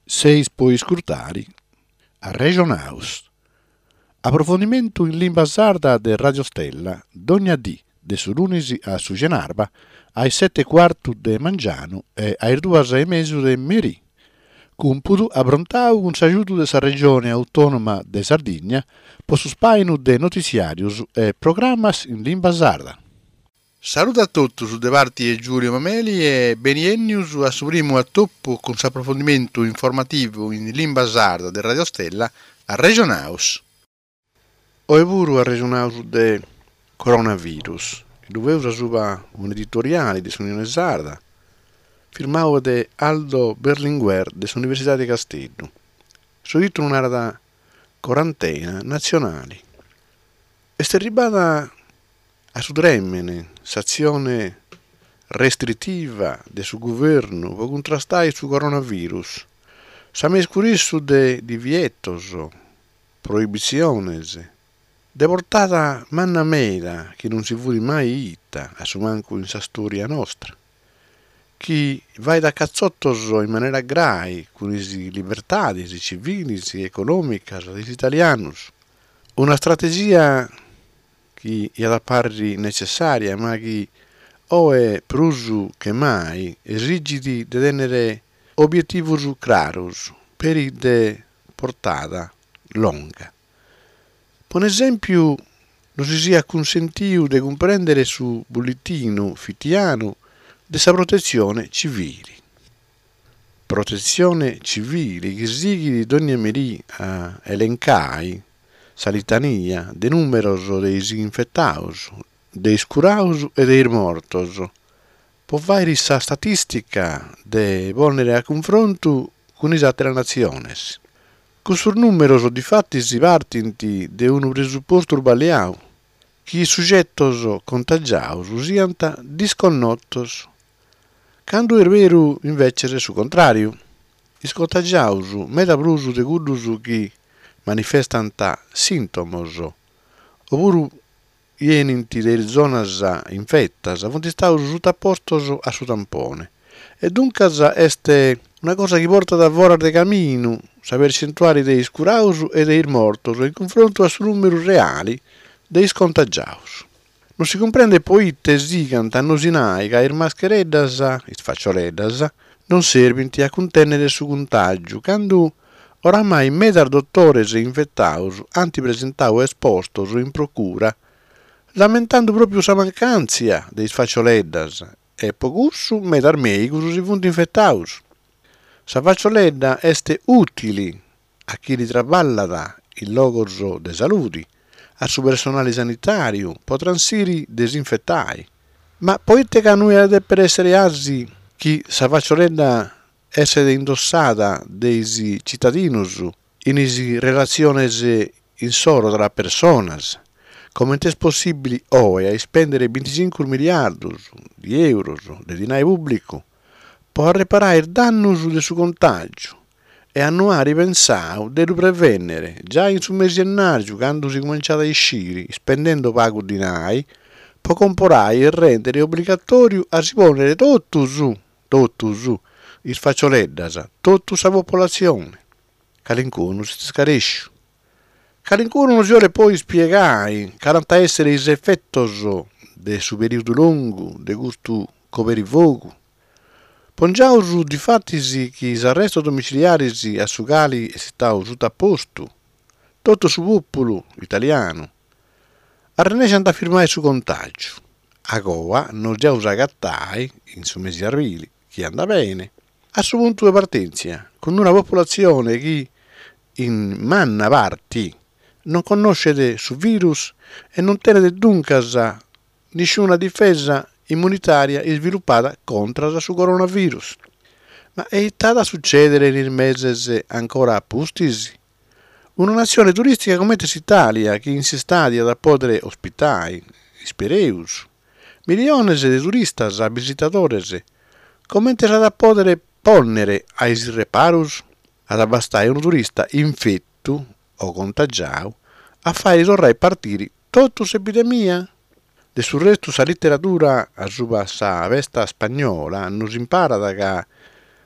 Seis puoi scrutare a Regionaus. Approfondimento in lingua sarda de Radio Stella, dogna dì, de su lunisi a su Genarba, ai 7:15 de Mangiano e ai 2:30 de Merì. Cumpudu abrontau un sagiuto de sa regione autonoma de Sardigna, po su spainu de noticiarius e programmas in lingua sarda. Saluto a tutti su De Varti e Giulio Mameli e beniennius a su primo attoppo con su approfondimento informativo in lingua sarda de Radio Stella a Regionaus. O evuru a Regionaus de coronavirus. Doveva suba un editoriale di Unione Sarda, firmato de Aldo Berlinguer dell'Università di Castello. Su titolo un'area da quarantena nazionali. È arrivata a sudremmene s'azione restrittiva del suo governo per contrastare su coronavirus. S'ha scurissù de divietos, proibiziones, deportata manna mera che non si vuole mai ita, a su manco in sa storia nostra. Chi vai da cazzottos in maniera grai, con le libertà, i civili, economica, degli italianus. Una strategia che è da pari necessaria, ma che o è più che mai esige di tenere obiettivi chiari per la portata lunga. Per esempio, non si sia consentito di comprendere su bollettino fittiano della protezione civile. Protezione civile che sigli di ogni merì a elencai sa litania de numeros deis infettaus, deis curaus e deis mortos. Può fare sa statistica de ponere a confronto con le altre nazioni. Questo numero di fatti si partinti de un presupposto sbagliato, che i soggetti contagiati siano disconnottos, quando è vero invece su contrario. I contagiati meta più de quelli che manifestano sintomi, oppure vienenti delle zone infettate, sono stati sottoposti a su tampone. E dunque è una cosa che porta da fuori del cammino la percentuale dei curati e dei morti in confronto a su numero reali dei contagiati. Non si comprende poi che dicano che le mascherette e le facciolette non servono a contenere su contagio, quando oramai metà dottore infettati hanno presentato esposti in procura, lamentando proprio la mancanza dei facciolette e pocusso metà medici si sono infettati. La faccioletta è utile a chi lavora in luoghi di salute, al suo personale sanitario, potranno essere disinfettati. Ma poi che noi deve essere asi che la faccioletta essere indossata dai cittadini in relazioni in solo tra persone, come è possibile oggi a spendere 25 miliardi di euro di denaro pubblico per riparare il danno del suo contagio e hanno ripensato di prevenire già in su mese gennaio, quando si cominciava a uscire, spendendo pago di denaro, per comprare e rendere obbligatorio a riponere tutto su, il facciolette, tutta la popolazione. Calincuno si scaresce. Calincuno non si vuole poi spiegare quali essere gli effetti del suo periodo lungo, di questo coprifuoco. Pongiamo di fatti che l'arresto domiciliare a su quali è stato sottoposto tutto su popolo italiano arrenesce a firmare su contagio. A Goa non già usa gattai in su mesi arrivi, che anda bene, a suo punto di partenza, con una popolazione che in manna parti non conosce su virus e non tiene dunque nessuna difesa immunitaria sviluppata contro il coronavirus. Ma è stata a succedere nel mese ancora postisi? Una nazione turistica come l'Italia, che in si stadia da poter ospitare, spereus, milioni di turisti, visitatori, come da poter ponere ai reparus ad abbastare un turista infetto o contagiato a fare tornare partire tutta l'epidemia? De sul resto, sa letteratura a suba sa vesta spagnola non si impara da che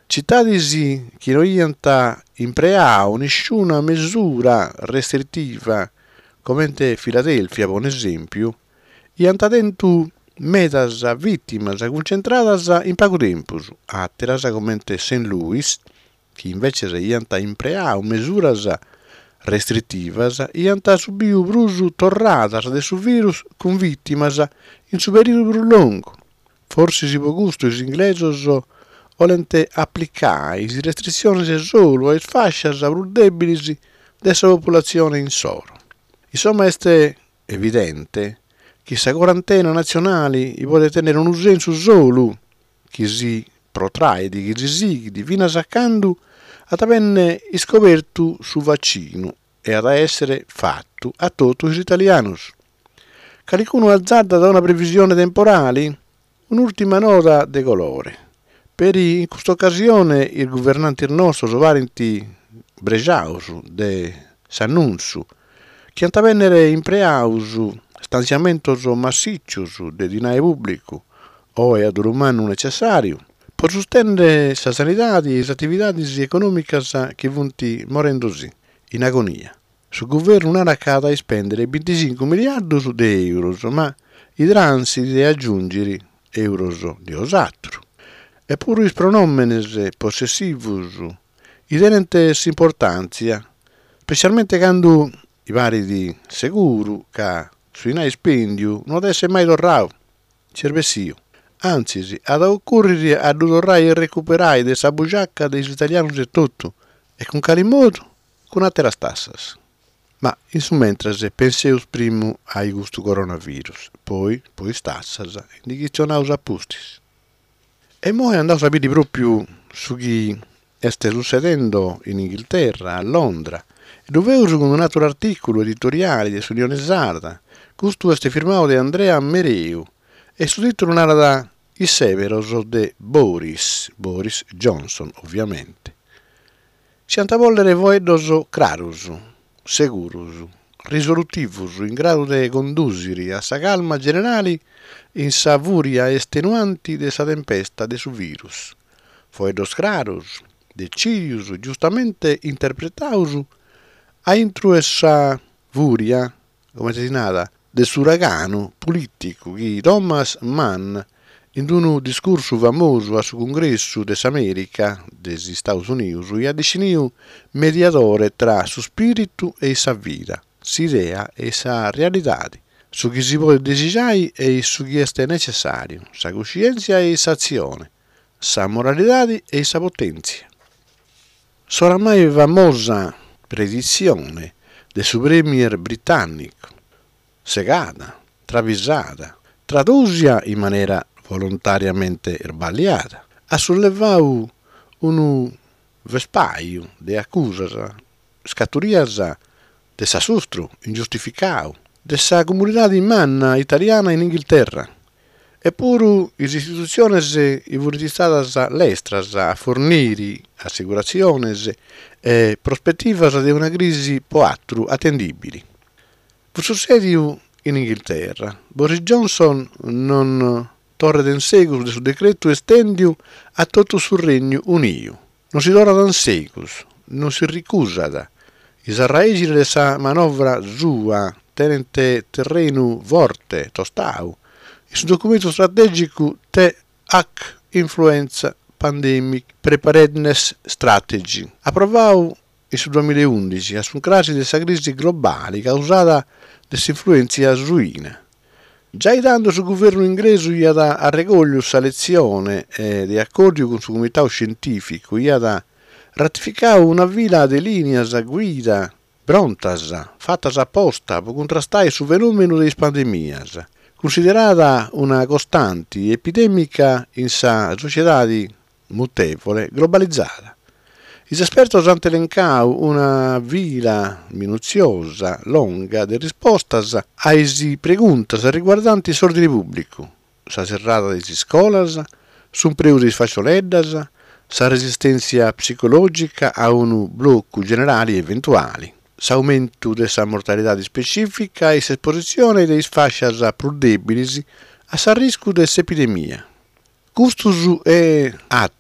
cittadisi che non ianta impreau nessuna misura restrittiva, come in Filadelfia, per esempio, ianta dentro metas vittimas concentradas in poco tempo, atteras come in St. Louis, che invece ianta impreau misuras restrittivas, ianta subiu brusu torradas de su virus con vittimas in su periodo lungo. Forse si può gusto is inglesos volente applicare le restrizioni solo ai fascias vulnerabili dessa popolazione in soro. Insomma, è evidente che questa quarantena nazionale vuole tenere un senso solo che si protrae di che si fino a saccando ad averne scoperto su vaccino e ad essere fatto a tutti gli italiani. Qualcuno azzarda da una previsione temporale? Un'ultima nota di colore. In questa occasione il governante nostro, Sovarinti Brejaus, de Sannunzu, che antavennere impreaus stanziamentos massiccios de dinai pubblico o ad umano necessario per sostenere la sanità e le attività economiche che vanno morendosi in agonia. Il governo non ha a spendere 25 miliardi di euro, ma i transi di aggiungere euro di osatro. Eppure i pronomini possessivi tengono importanza, specialmente quando i vari di sicuro che sui nai spendio non deve mai tornato, cervessio. Anzi, ad occorrere a tornare e recuperare questa bugiacca degli italiani e tutto, e con quale modo? Con altre tasse. Ma, mentre pensiamo prima ai gusto coronavirus, poi tasse, indicazionati appustis. E poi andavo a sapere proprio su chi sta succedendo in Inghilterra, a Londra, e dove ho con un altro articolo editoriale di Unione Sarda. Questo è firmato da Andrea Mereu e su titolo narra I Severos de Boris Johnson, ovviamente. Sianta vollere voedos clarus, segurus, risolutivus, in grado di condurre a sa calma generale in sa furia estenuanti de sa tempesta de su virus. Voedos clarus, decidius, giustamente interpretaus, a intro essa furia, come si nada, del suragano politico che Thomas Mann, in un discorso famoso a su congresso dell'America, degli Stati Uniti, ha definito mediatore tra su spirito e sa vita, s'idea e sa realtà, su chi si può desiderare e su chi è necessario, sa coscienza e sa azione, sa moralità e sa potenza. Soramai famosa predizione del suo premier britannico, segata, travisata, tradusia in maniera volontariamente sbagliata, ha sollevato un vespaio di accuse scaturiose di sastro ingiustificato della comunità di manna italiana in Inghilterra. Eppure le istituzioni istituzionali all'estero a fornire assicurazioni e prospettive di una crisi poatru attendibili. Per successo in Inghilterra, Boris Johnson non torna in seguito del suo decreto estendio a tutto il Regno Unito. Non si torna in seguito, non si ricusa da. Israele di sa manovra sua tenente terreno forte, tostau. Il suo documento strategico TH Influenza Pandemic Preparedness Strategy, approvato nel 2011 a su crisi della crisi globale causata dall'influenza suina. Già dando sul governo inglese a regoglio sa lezione e di accordo con il suo comitato scientifico a ratificare una vila di linee a guida prontas fatte apposta per contrastare su fenomeno delle pandemie, considerata una costante epidemica in sa società mutevole globalizzata. Gli esperti hanno elencato una vila minuziosa, lunga, di risposte alle pregunte riguardanti l'ordine pubblico, la serrata delle scuole, sul prezzo delle fascioleddas, la resistenza psicologica a un blocco generale eventuale, l'aumento della mortalità specifica e l'esposizione delle fasce più deboli a rischio dell'epidemia. Custus e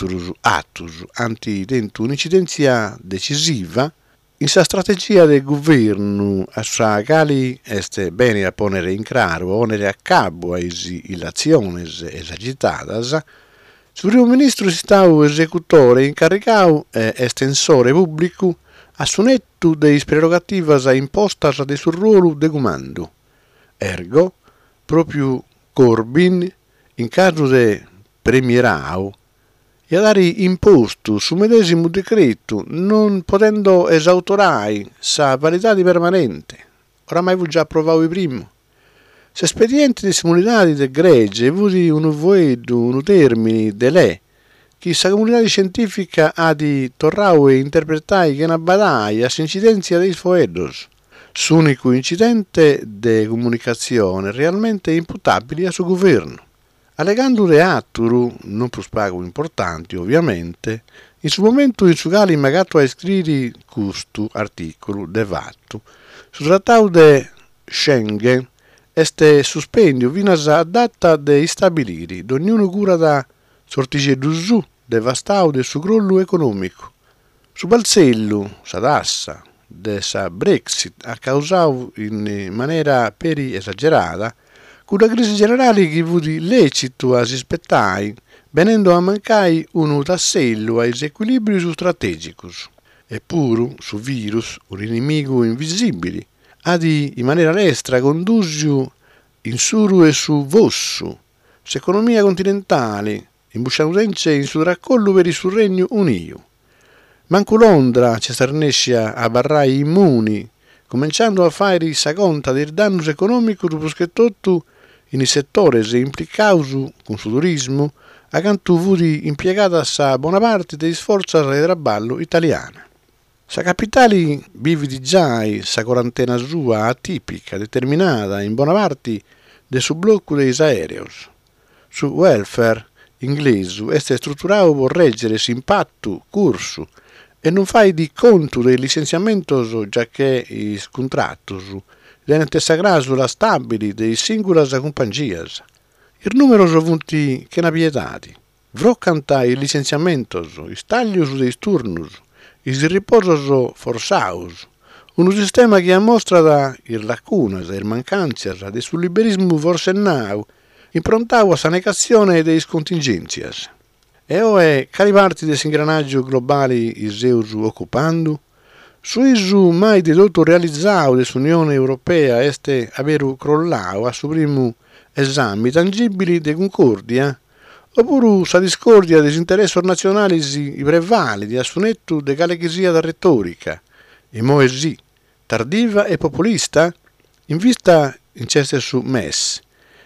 attus anti tentu un'incidenza decisiva in sa strategia del governo a sa quali est bene a ponere in claro onere a cabo a illaziones esagitadas. Su primo ministro si stau esecutore incaricato e estensore pubblico a sunettu deis prerogativas impostas de su ruolo de comando. Ergo, proprio Corbyn, in caso de premierau, e a dare imposto su medesimo decreto, non potendo esautorai sa validade permanente. Oramai vu già approvato il primo. S'espediente di comunidade de gregge vuti un voedo, un termine de lei, che sa comunità scientifica ha di torrau e interpretai che una battaglia s'incidenza dei foedos. S'unico incidente de comunicazione realmente imputabile a suo governo. Allegando de atturu, non più spago importanti ovviamente, in su momento in su quale magato a scrivere custu articolo de fatto, su trattau de Schengen, este suspendio vinas a data de stabiliri, d'ognuno cura da sortige d'usu, devastau de su crollo economico. Su balzello, sa tassa, de sa Brexit ha causau in maniera peri esagerata, con la crisi generale che vuti lecito a si spettai, venendo a mancai un tassello ai equilibri strategicus. Eppure, su virus, un inimico invisibile, ha in maniera lestra condusio in suru e su vossu, s'economia continentale, imbusciandosenze in su raccollo per il suo regno unio. Manco Londra ci sarnescia a barrai immuni, cominciando a fare sa conta del danno economico proschettotto in i settore implicausu con su turismo, a canto vuti impiegata sa buona parte dei sforzi di traballo italiana. Sa capitale vivi di giai sa quarantena sua atipica, determinata in buona parte del su blocco dei aereos. Su welfare inglese è strutturato per reggere s'impatto corso e non fai di conto del licenziamento già che i contrattos viene sagrato la stabili dei singulas compagnias. Il numero sono che na pietati. Vroccanta il licenziamento, i taglios dei turnus, i riposos forzaus. Un sistema che mostra da ir lacunas e mancanzas de sul liberismo forsennau, improntau a sa negazione dei contingenzias. E oe cali parti des ingranaggio globali i seus occupando? Su isu mai dedotto realizzau dell'Unione Europea este averu crollau a su primo esami tangibili de concordia, oppure sa discordia des interessos nazionali i prevalidi a sunettu de cale che sia da retorica, e moesi, tardiva e populista, in vista in ceste su mes,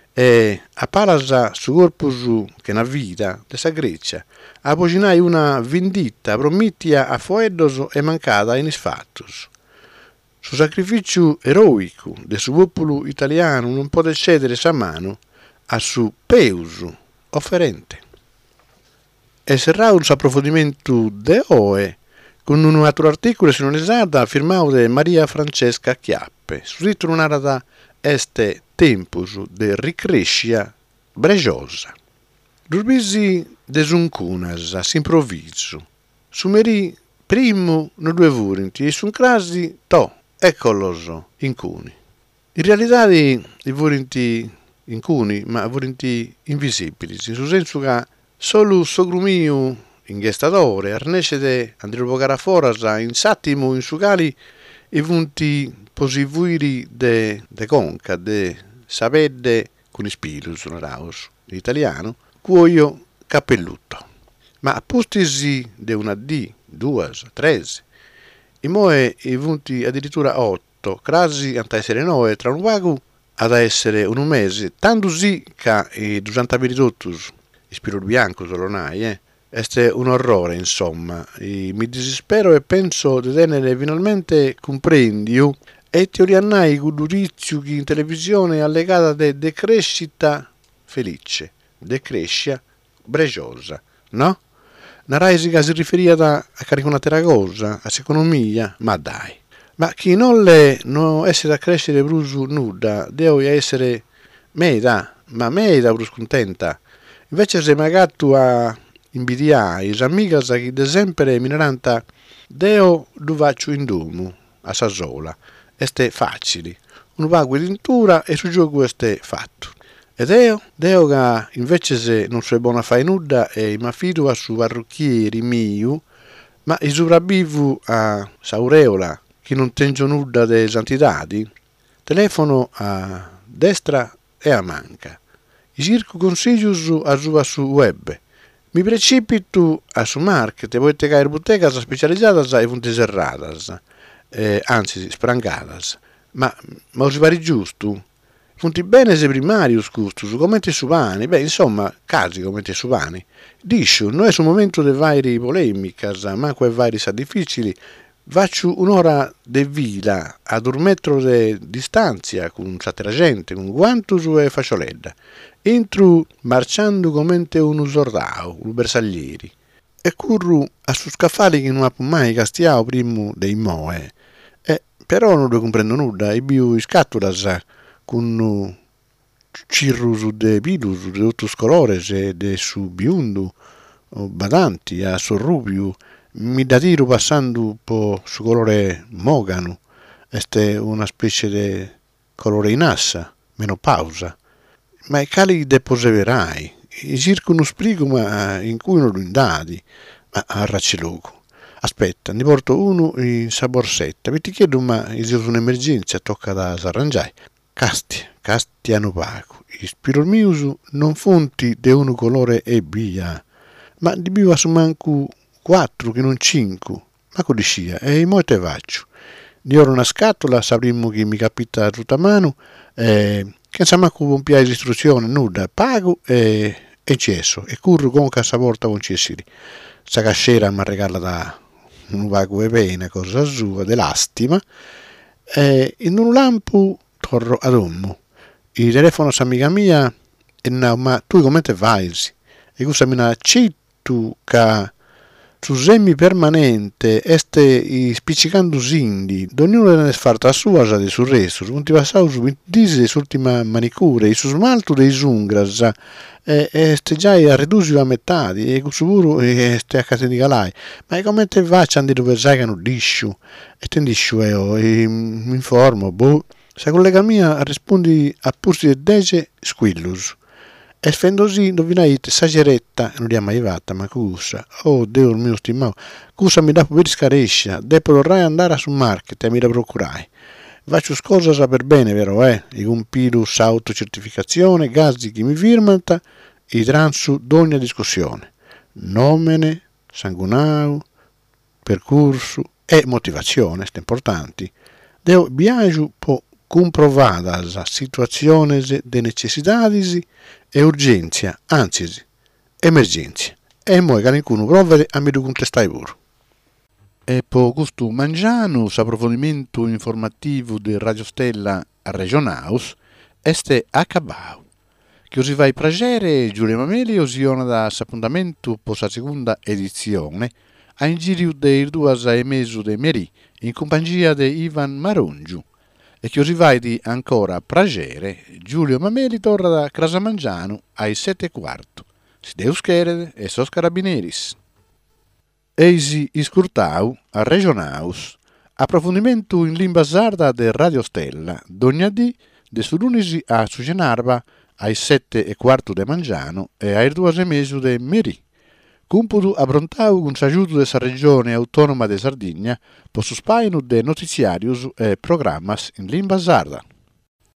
e a palasa su corpus che na vita de sa Grecia, apoginai una vendita promittia a foedos e mancata in isfattus. Su sacrificio eroico de su popolo italiano non può cedere sa mano a su peusu offerente. E serrà un approfondimento de oe con un altro articolo sinonizzata firmato de Maria Francesca Chiappe, su titolo narrata este tempus de ricrescia brejosa. Durbisi desuncunas a s'improvviso, sumeri primo no due vurinti e sun crasi eccoloso incuni. In realtà i vurinti incuni, ma vurinti invisibili, in su senso che solo sogrumiu inghestatore arnescede andripogara forasa in sattimo in su cali e vunti posivuiri de conca, de sapedde con ispirus raus, in italiano, cuoio cappellutto. Ma postisi de una D, duas, tres, e moe i vunti addirittura 8, crasi anta essere 9, tra un vago ad essere un mese, tanto sì che i 200 totus, ispiro bianco solonai, Este un orrore, insomma. Mi disispero e penso di tenere finalmente comprendio e teoriannai giudizio che in televisione allegata de decrescita felice, decrescia brejosa, no? Naraisi che si riferiva a cariconatera cosa, a economia, ma dai. Ma chi non le non essere a crescere brusu nuda, deve essere meda, ma meda brus contenta. Invece se magari tu a invidiare is amigas che de sempre mineranta deo du faccio in domu a sa sola, este facili, un vago d'intura e su gioco este fatto. E deo che invece se non so buona fai nulla e mi affido a su parrucchieri mio, ma i sopravvivo a Saureola che non tengo nulla de santidadi, telefono a destra e a manca. I circo consiglios a su web. Mi precipito a su market e voi tegare bottegas specializzadas e punti serradas, anzi sprangadas, ma si pare giusto? Punti bene se primarius custus, come te subani, insomma, casi come te subani. Discio, non è su momento de vairi polemicas, manco e vairi sa difficili, faccio un'ora de vila ad un metro de distanza con s'altra gente, con guantus e facioledda. Entro marciando come un usordao, un bersaglieri, e curru a su scaffali che non ha mai castiao primo dei moe. Però non lo comprendo nulla, e bio scattulas con cirrus de pilus de ottus colores e de su biundu, badanti a su rubiu, mi da tiro passando po su colore mogano, este una specie de colore in assa, menopausa. Ma i cali de poseverai, i circo uno sprigo ma in cui non lo indadi, ma a racceloco. Aspetta, ne porto uno in sa borsetta, mi ti chiedo ma se ho un'emergenza tocca da s'arrangiare. Casti hanno pago, i spirolmius non fonti de uno colore e via, ma di biva su manco 4 che non 5, ma con scia, e in molte faccio. Di ora una scatola, sapremo che mi capita tutta mano, che insomma con piace istruzione, nulla, pago e cesso, e curro con casa porta con cessiri. Sa cascera mi regala da un vago e bene, cosa sua, dell'astima, e in un lampo torro ad ommo. Il telefono s'amica mia, e no, ma tu come te vai? E questa mi ha cittu ca su semi permanente este spiccicando sindi, ognuno ne sfarta sua già de sul resto, non ti passavo su dise s'ultima manicure, e su smalto dei zungras, este già a ridursi a metà, e su puro este a casa di calai, ma come te va a dire dove sai che non disciu, e te disciu e mi informo, se collega mia rispondi a pursi de dece squillus. E fendosi indovinate sageretta, non li ha mai fatta, ma cussa, oh Dio mio stimato, cussa mi da per scarescia, devo andare a sul market e mi da procurai. Faccio scosa per bene, vero, e compilus autocertificazione, gazzi che mi firmanta, i transu d'ogni discussione. Nomene, sangunau, percorso e motivazione, ste importanti. Deo viaggio po comprovadas situaciones de necessidades e urgência, anzi, emergência. E moi qualcuno provvede a mi contestare pure. E po questo mangiano, approfondimento informativo di Radio Stella Regionaus, este acabau. Che si vai pragere, Giulia Mameli osiona da appuntamento po sa seconda edizione, a in giro dei 2 mesi de meri, in compagnia di Ivan Marongiu. E che si vai di ancora pragere, Giulio Mameli torna da Crasamangiano ai 7:15. Si deus cherede e sos carabineris. Eisi iscurtau a Regionaus. Approfondimento in lingua sarda de Radio Stella, dognadì de su lunisi a Sugenarba ai 7:15 de Mangiano e ai 2 mesi de Meri. Cumpudu abbrontau con s'aiuto dessa regione autonoma de Sardegna, po su spainu de notiziarius e programmas in lingua sarda.